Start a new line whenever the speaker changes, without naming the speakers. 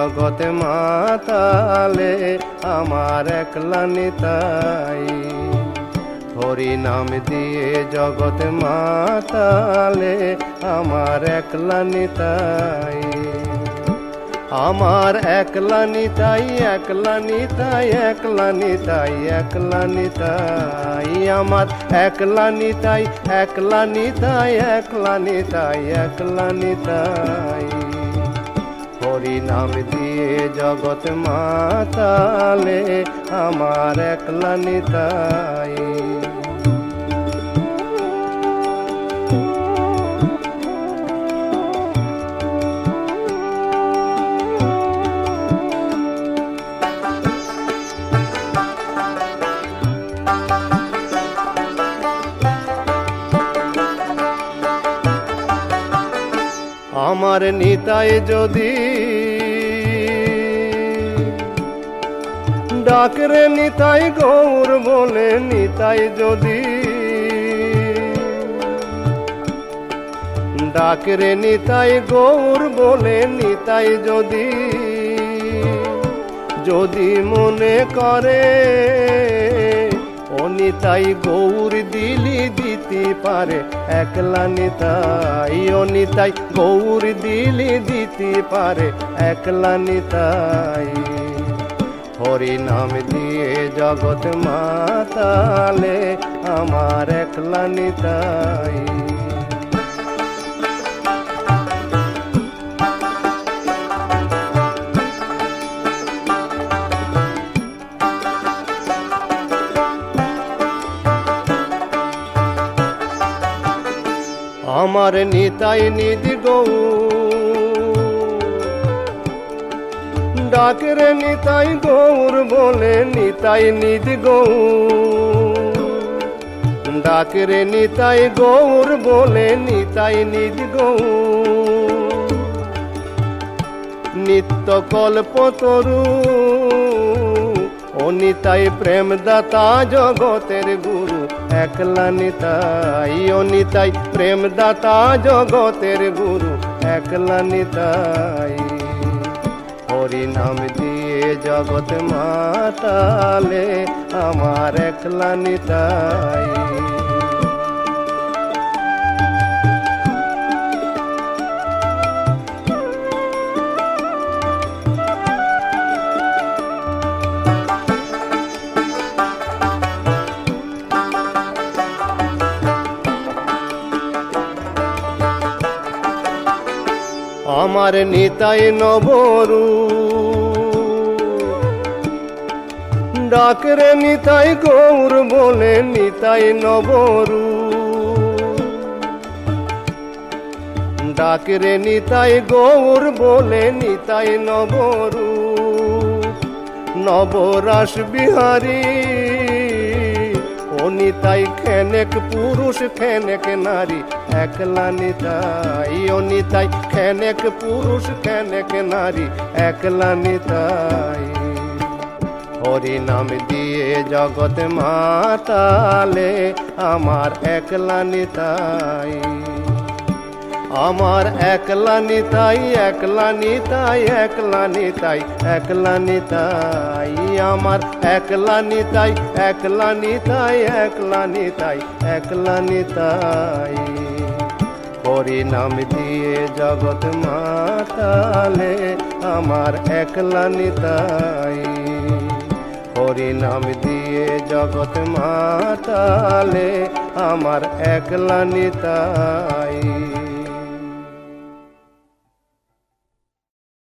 জগৎ মাতালে আমার একলা নিতাই। হরি নাম দিয়ে জগৎ মাতালে আমার একলা নিতাই। আমার একলা নিতাই, একলা নিতাই, একলা নিতাই, একলা নিতাই। আমার একলা নিতাই, একলা নিতাই, একলা নিতাই, একলা নিতাই। হরি নাম দিয়ে জগৎ মাতালে আমার একলা নিতাই। আমার নিতাই যদি ডাকরে নিতাই গৌর বলে, নিতাই যদি ডাকরে নিতাই গৌর বলে, নিতাই যদি যদি মনে করে ও নিতাই গৌর দিলি দিতে পারে একলা নিতাই। ও নিতাই গৌর দিলি দিতে পারে একলা নিতাই। হরি নাম দিয়ে জগৎ মাতালে আমার একলা নিতাই। আমার নিতাই নিধি গৌর ডাকরে নিতাই গৌর বলে, নিতাই নিধি গৌর ডাকরে নিতাই গৌর বলে, নিতাই নিধি গৌর নিত্য কল্পতরু। ও নিতাই প্রেম দাতা জগতের গুরু একলা নিতাই। ও নিতাই প্রেম দাতা জগতের গুরু একলা নিতাই। হরি নাম দিয়ে জগৎ মাতালে আমার একলা নিতাই। আমার নিতাই নবরু ডাকরে নিতাই গৌর বলে, নিতাই নবরু ডাকরে নিতাই গৌর বলে, নিতাই নবরু নবরাস বিহারী। ও নিতাই খেনেক পুরুষ খেনেক নারী একলা নিতাই। ও নিতাই খেনেক পুরুষ খেনেক নারী একলা নিতাই। হরি নাম দিয়ে জগৎ মাতালে আমার একলা নিতাই। আমার একলা নিতাই, একলা নিতাই, একলা নিতাই, একলা নিতাই। আমার একলা নিতাই, একলা নিতাই, একলা নিতাই, একলা নিতাই। হরি নাম দিয়ে জগৎ মাতালে আমার একলা নিতাই। হরি নাম দিয়ে জগৎ মাতালে আমার একলা নিতাই।